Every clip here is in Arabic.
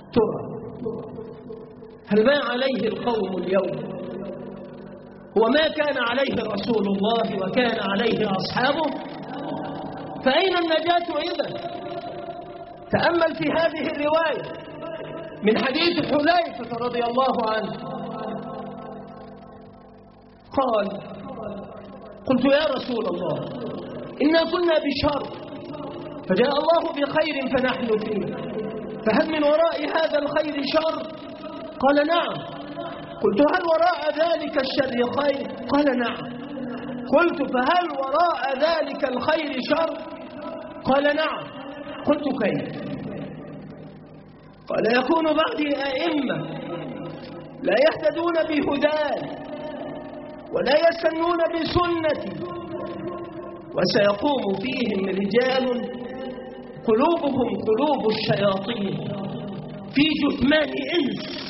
ترى هل ما عليه القوم اليوم هو ما كان عليه رسول الله وكان عليه أصحابه؟ فأين النجاة إذن؟ تأمل في هذه الرواية من حديث حذيفة رضي الله عنه قال: قلت يا رسول الله إنا كنا بشر فجاء الله بخير فنحن فيه، فهل من وراء هذا الخير شر؟ قال: نعم. قلت: هل وراء ذلك الشر خير؟ قال: نعم. قلت: فهل وراء ذلك الخير شر؟ قال: نعم. قلت: كيف؟ قال: يكون بعدي أئمة لا يهتدون بهداي ولا يستنون بسنتي، وسيقوم فيهم رجال قلوبهم قلوب الشياطين في جثمان إنس،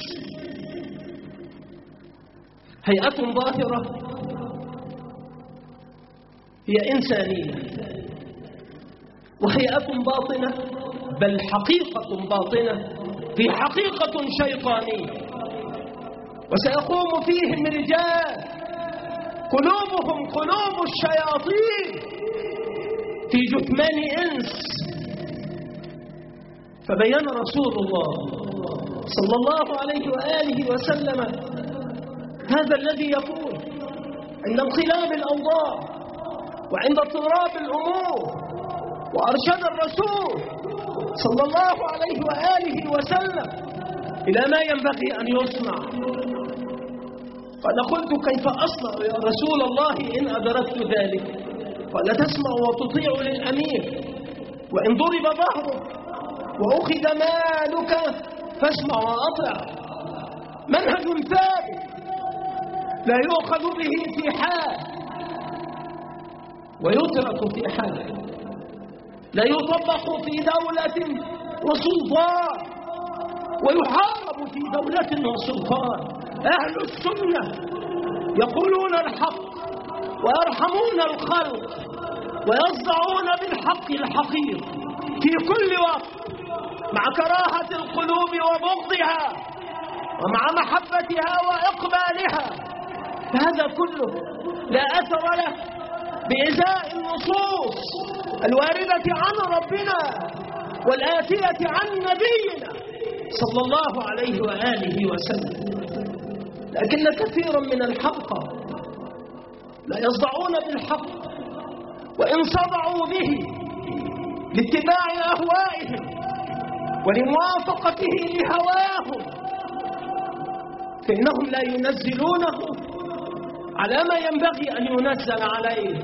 هيئة ظاهرة هي إنسانية، وهيئة باطنة بل حقيقة باطنة في حقيقة شيطانية. وسيقوم فيهم رجال قلوبهم قلوب الشياطين في جثمان إنس. فبين رسول الله صلى الله عليه وآله وسلم هذا الذي يقول عند انقلاب الأوضاع وعند اضطراب الأمور، وأرشد الرسول صلى الله عليه وآله وسلم إلى ما ينبغي أن يصنع. قال: قلت: كيف أصنع يا رسول الله إن أدركت ذلك؟ قال: تسمع وتطيع للأمير، وإن ضرب ظهرك وأخذ مالك فاسمع وأطع. منهج ثابت لا يؤخذ به في حال ويترك في حال، لا يطبق في دولة وسلطان ويحارب في دولة وسلطان. أهل السنة يقولون الحق ويرحمون الخلق ويصدعون بالحق الحقير في كل وقت، مع كراهة القلوب وبغضها ومع محبتها وإقبالها. فهذا كله لا أثر له بإزاء النصوص الواردة عن ربنا والآتية عن نبينا صلى الله عليه وآله وسلم. لكن كثيرا من الحق لا يصدعون بالحق، وإن صدعوا به لاتباع أهوائهم ولموافقته لهواهم فإنهم لا ينزلونه على ما ينبغي أن ينزل عليه،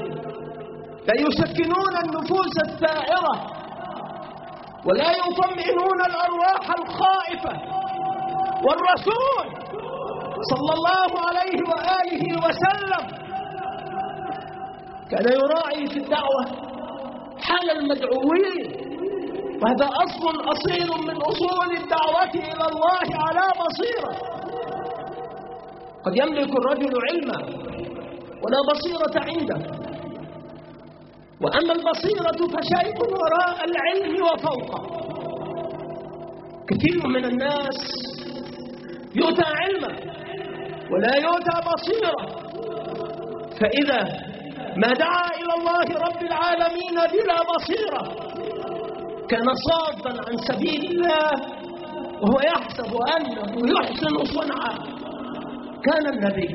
لا يسكنون النفوس الثائرة ولا يطمئنون الأرواح الخائفة. والرسول صلى الله عليه وآله وسلم كان يراعي في الدعوة حال المدعوين، وهذا أصل أصيل من أصول الدعوة إلى الله على بصيرة. قد يملك الرجل علما ولا بصيرة عنده، وأما البصيرة فشيء وراء العلم وفوقه. كثير من الناس يؤتى علما ولا يؤتى بصيرة، فإذا ما دعا إلى الله رب العالمين بلا بصيرة كان صادا عن سبيل الله وهو يحسب أنه يحسن صنعا. كان النبي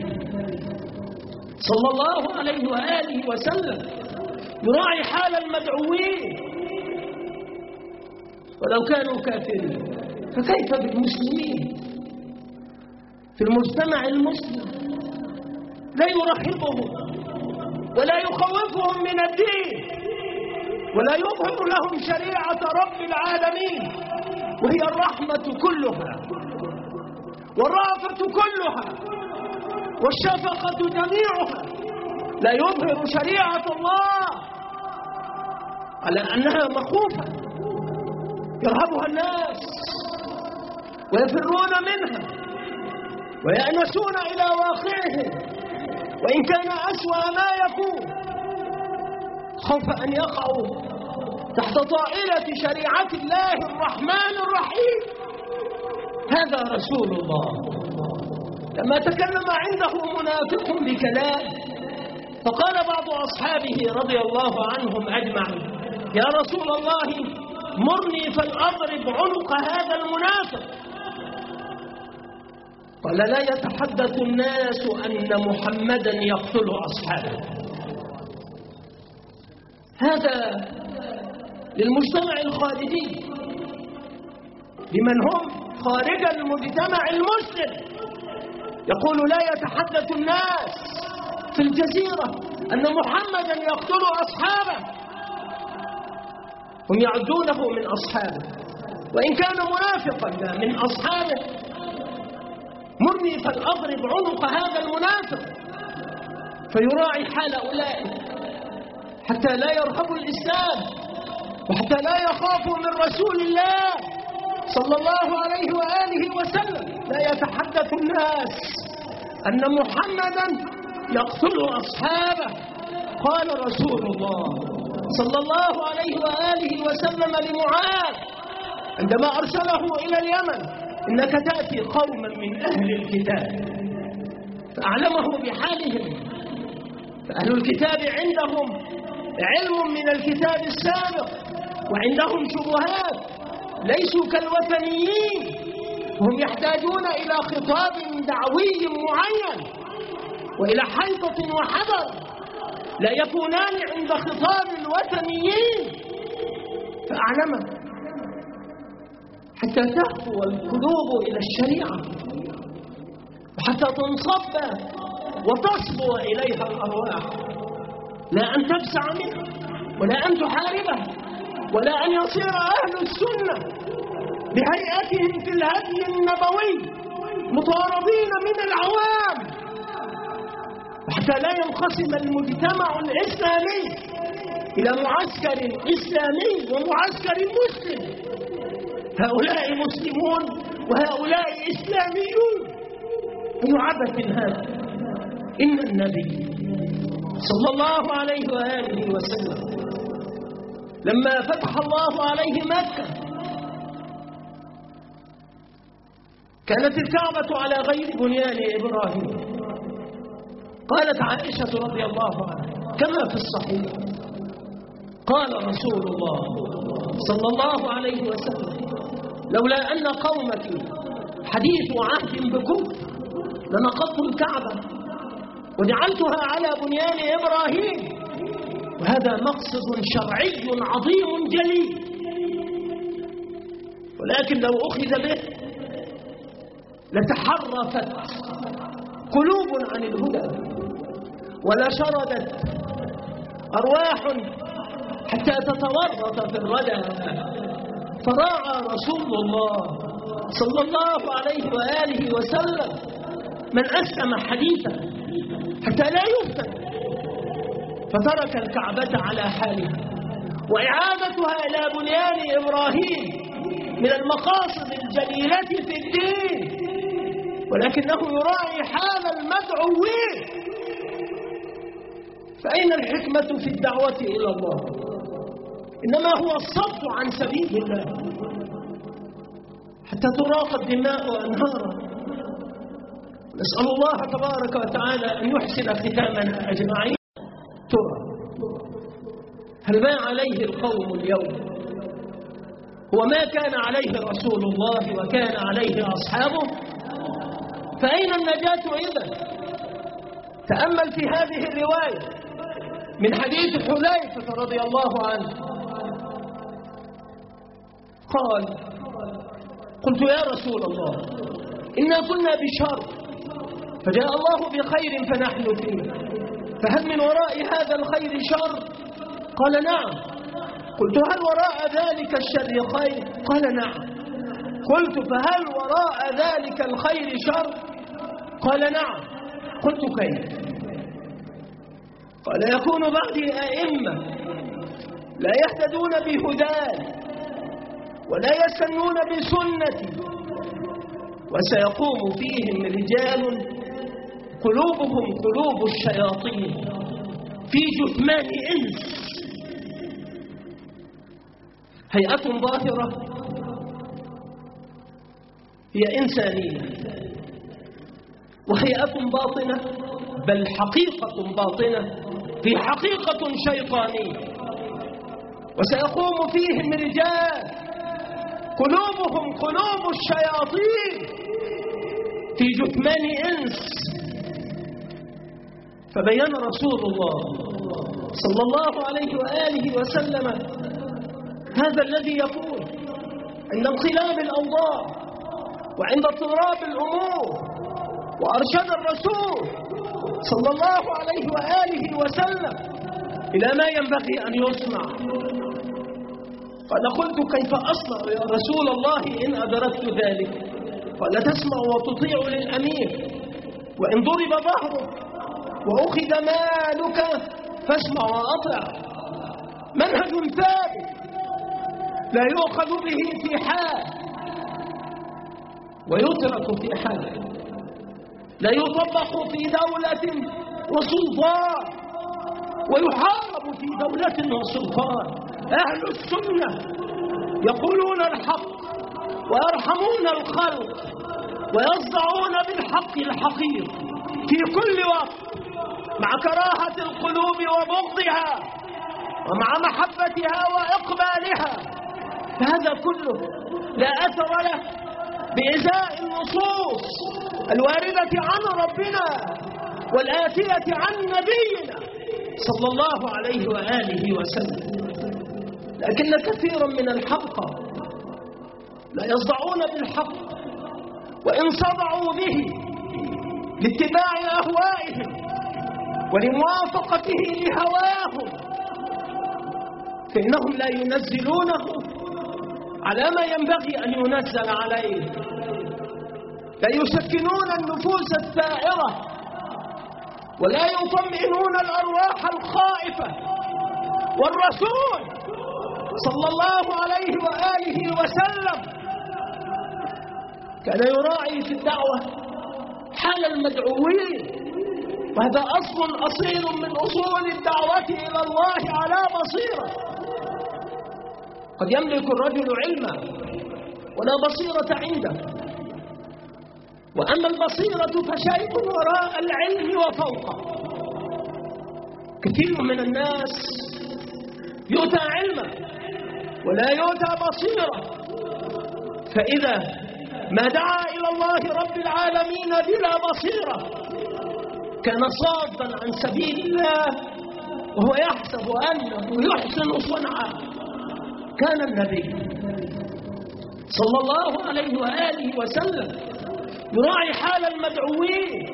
صلى الله عليه وآله وسلم يراعي حال المدعوين ولو كانوا كافرين، فكيف بالمسلمين في المجتمع المسلم؟ لا يرحبهم ولا يخوفهم من الدين ولا يظهر لهم شريعة رب العالمين، وهي الرحمة كلها والرأفة كلها والشفقة جميعها. لا يظهر شريعة الله على أنها مخوفة يرهبها الناس ويفرون منها ويأنسون إلى واقعهم، وإن كان أسوأ ما يكون، خوف أن يقعوا تحت طائلة شريعة الله الرحمن الرحيم هذا رسول الله. لما تكلم عنده منافق بكلام فقال بعض أصحابه رضي الله عنهم أجمعين: يا رسول الله مرني فلأضرب عنق هذا المنافق. قال: لا يتحدث الناس أن محمدا يقتل أصحابه. هذا للمجتمع الخارجي، لمن هم خارج المجتمع المسلم. يقول: لا يتحدث الناس في الجزيرة أن محمدا يقتل أصحابه. هم يعدونه من أصحابه، وإن كان منافقا من أصحابه. مرني فلأضرب عنق هذا المنافق. فيراعي حال أولئك حتى لا يرهبوا الإسلام، وحتى لا يخافوا من رسول الله صلى الله عليه وآله وسلم. لا يتحدث الناس أن محمدا يقتل أصحابه. قال رسول الله صلى الله عليه وآله وسلم لمعاذ عندما أرسله إلى اليمن: إنك تأتي قوما من أهل الكتاب. فأعلمه بحالهم. فأهل الكتاب عندهم علم من الكتاب السابق، وعندهم شبهات، ليسوا كالوثنيين. هم يحتاجون إلى خطاب دعوي معين وإلى حيطة وحذر، لا يكونان عند خطاب الوثنيين. فأعلمه حتى تهفو القلوب إلى الشريعة، وحتى تنصب وتصبو إليها الأرواح، لا أن تفزع منه، ولا أن تحاربه، ولا أن يصير أهل السنة بهيئتهم في الهدي النبوي مطاردين من العوام، وحتى لا ينقسم المجتمع الإسلامي إلى معسكر إسلامي ومعسكر مسلم. هؤلاء مسلمون وهؤلاء إسلاميون. أي عبث هذا؟ إن النبي صلى الله عليه وآله وسلم لما فتح الله عليه مكة كانت الكعبة على غير بنيان إبراهيم. قالت عائشة رضي الله عنها كما في الصحيح: قال رسول الله صلى الله عليه وسلم: لولا أن قومك حديث عهد بكفر لنقضت الكعبة وجعلتها على بنيان إبراهيم. وهذا مقصد شرعي عظيم جليل، ولكن لو أخذ به لتحرفت قلوب عن الهدى، ولشردت أرواح حتى تتورط في الردى. فراعى رسول الله صلى الله عليه وآله وسلم من أسلم حديثا حتى لا يفتن، فترك الكعبة على حالها، وإعادتها إلى بنيان إبراهيم من المقاصد الجليلة في الدين، ولكنه يراعي حال المدعوين. فأين الحكمة في الدعوة إلى الله؟ إنما هو الصد عن سبيل الله حتى تراق الدماء وأنهارا. نسأل الله تبارك وتعالى أن يحسن ختامنا أجمعين. ترى هل ما عليه القوم اليوم هو ما كان عليه رسول الله وكان عليه أصحابه؟ فأين النجاة إذن؟ تأمل في هذه الرواية من حديث حذيفة رضي الله عنه قال: قلت يا رسول الله إنا كنا بشر فجاء الله بخير فنحن فيه، فهل من وراء هذا الخير شر؟ قال: نعم. قلت: هل وراء ذلك الشر خير؟ قال: نعم. قلت: فهل وراء ذلك الخير شر؟ قال: نعم. قلت: كيف؟ قال: يكون بعدي أئمة لا يهتدون بهداي ولا يستنون بسنتي، وسيقوم فيهم رجال قلوبهم قلوب الشياطين في جثمان إنس، هيئة ظاهرة هي إنسانية وهيئة باطنة، بل حقيقة باطنة، في حقيقة شيطانية. وسيقوم فيهم رجال قلوبهم قلوب الشياطين في جثمان إنس. فبين رسول الله صلى الله عليه وآله وسلم هذا الذي يقول عند انقلاب الأوضاع وعند اضطراب الأمور، وأرشد الرسول صلى الله عليه وآله وسلم إلى ما ينبغي أن يصنع. قال: قلت: كيف أصنع يا رسول الله إن أدركت ذلك؟ قال: تسمع وتطيع للأمير، وإن ضرب ظهرك وأخذ مالك فاسمع وأطع. منهج ثابت لا يؤخذ به في حال ويترك في حال، لا يطبق في دولة وسلطان ويحارب في دولة وسلطان. أهل السنة يقولون الحق ويرحمون الخلق ويصدعون بالحق الحقير في كل وقت، مع كراهة القلوب وبغضها ومع محبتها وإقبالها. فهذا كله لا أثر له بإزاء النصوص الواردة عن ربنا والآتية عن نبينا صلى الله عليه وآله وسلم. لكن كثيرا من الحق لا يصدعون بالحق، وإن صدعوا به لاتباع أهوائهم ولموافقته لهواهم فإنهم لا ينزلونه على ما ينبغي أن ينزل عليه، لا يسكنون النفوس الثائرة ولا يطمئنون الأرواح الخائفة. والرسول صلى الله عليه وآله وسلم كان يراعي في الدعوة حال المدعوين، وهذا أصل أصيل من أصول الدعوة إلى الله على بصيرة. قد يملك الرجل علما ولا بصيرة عنده، وأما البصيرة فشيء وراء العلم وفوقه. كثير من الناس يؤتى علما ولا يؤتى بصيرة، فإذا ما دعا إلى الله رب العالمين بلا بصيرة كان صادا عن سبيل الله وهو يحسب أنه يحسن صنعا. كان النبي صلى الله عليه وآله وسلم يراعي حال المدعوين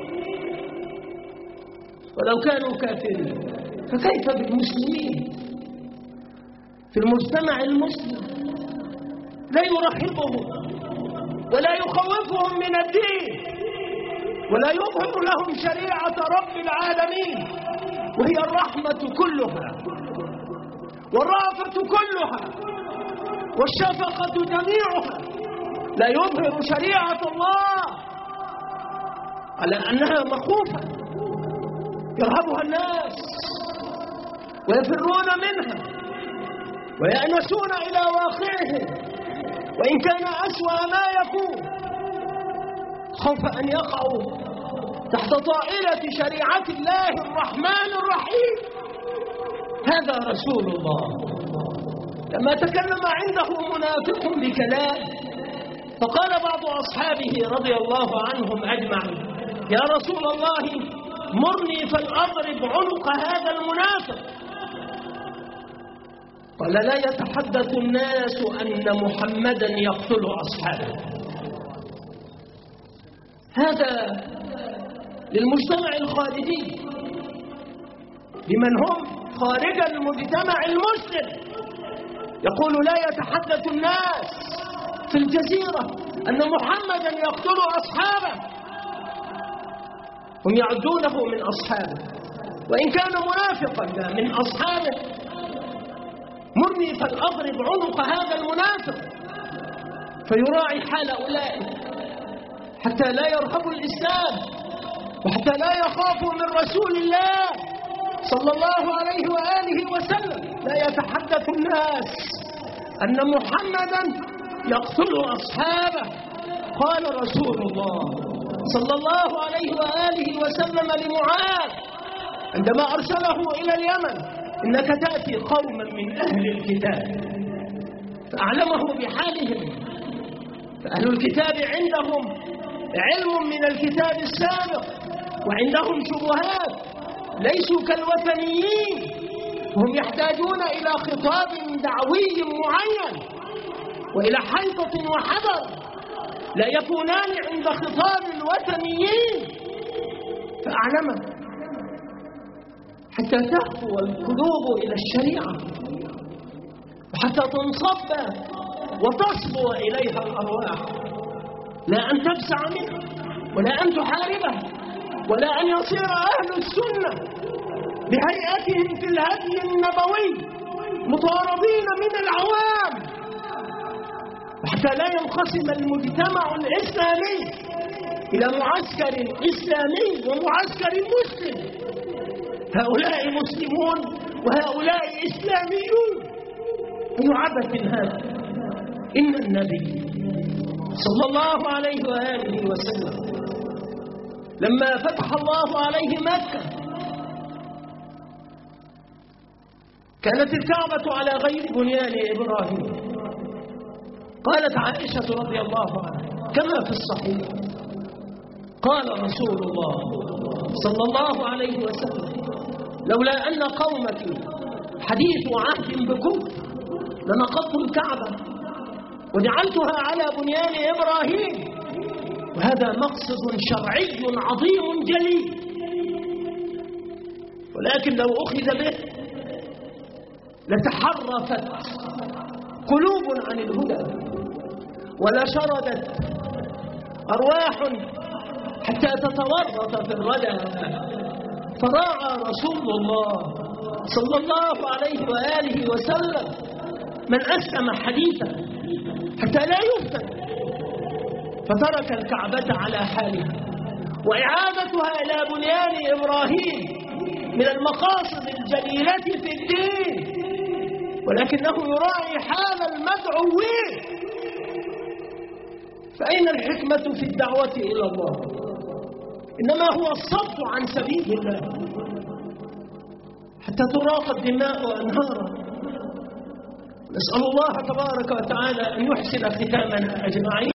ولو كانوا كافرين، فكيف بالمسلمين؟ في المجتمع المسلم لا يرحبهم ولا يخوفهم من الدين ولا يظهر لهم شريعة رب العالمين، وهي الرحمة كلها والرأفة كلها والشفقة جميعها. لا يظهر شريعة الله على أنها مخوفة يرهبها الناس ويفرون منها ويأنسون إلى واقعهم، وإن كان أسوأ ما يكون، خوف أن يقعوا تحت طائلة شريعة الله الرحمن الرحيم. هذا رسول الله لما تكلم عنده منافق بكلام فقال بعض أصحابه رضي الله عنهم أجمعين: يا رسول الله مرني فلأضرب عنق هذا المنافق. قال: لا يتحدث الناس أن محمدا يقتل أصحابه. هذا للمجتمع الخارجي، لمن هم خارج المجتمع المسلم. يقول: لا يتحدث الناس في الجزيرة أن محمدا يقتل أصحابه، هم يعدونه من أصحابه وإن كان منافقا لا من أصحابه. مرني فلأضرب عنق هذا المنافق، فيراعي حال أولئك حتى لا يرهبوا الإسلام وحتى لا يخافوا من رسول الله صلى الله عليه وآله وسلم. لا يتحدث الناس أن محمدا يقتل أصحابه، قال رسول الله صلى الله عليه وآله وسلم لمعاذ عندما أرسله إلى اليمن: إنك تأتي قوما من أهل الكتاب، فأعلمه بحالهم. فأهل الكتاب عندهم علم من الكتاب السابق، وعندهم شبهات، ليسوا كالوثنيين، هم يحتاجون إلى خطاب دعوي معين وإلى حيطة وحذر، لا يكونان عند خطاب الوثنيين. فأعلمه حتى تهفو القلوب إلى الشريعة، وحتى تنصب وتصبو إليها الأرواح، لا أن تفزع منه، ولا أن تحاربه، ولا أن يصير أهل السنة بهيئتهم في الهدي النبوي مطاردين من العوام، وحتى لا ينقسم المجتمع الإسلامي إلى معسكر إسلامي ومعسكر مسلم، هؤلاء مسلمون وهؤلاء إسلاميون. أي عبث هذا؟ إن النبي صلى الله عليه وآله وسلم لما فتح الله عليه مكة كانت الكعبة على غير بنيان إبراهيم. قالت عائشة رضي الله عنها كما في الصحيح: قال رسول الله صلى الله عليه وسلم: لولا أن قومك حديث عهد بكفر لنقضت الكعبة وجعلتها على بنيان إبراهيم. وهذا مقصد شرعي عظيم جليل، ولكن لو أخذ به لتحرفت قلوب عن الهدى، ولشردت أرواح حتى تتورط في الردى. فراعى رسول الله صلى الله عليه وآله وسلم من أسلم حديثا حتى لا يفتن، فترك الكعبة على حالها، وإعادتها إلى بنيان إبراهيم من المقاصد الجليلة في الدين، ولكنه يراعي حال المدعوين. فأين الحكمة في الدعوة إلى الله؟ إنما هو الصد عن سبيل الله حتى تراق الدماء وأنهارا. نسأل الله تبارك وتعالى أن يحسن ختامنا أجمعين.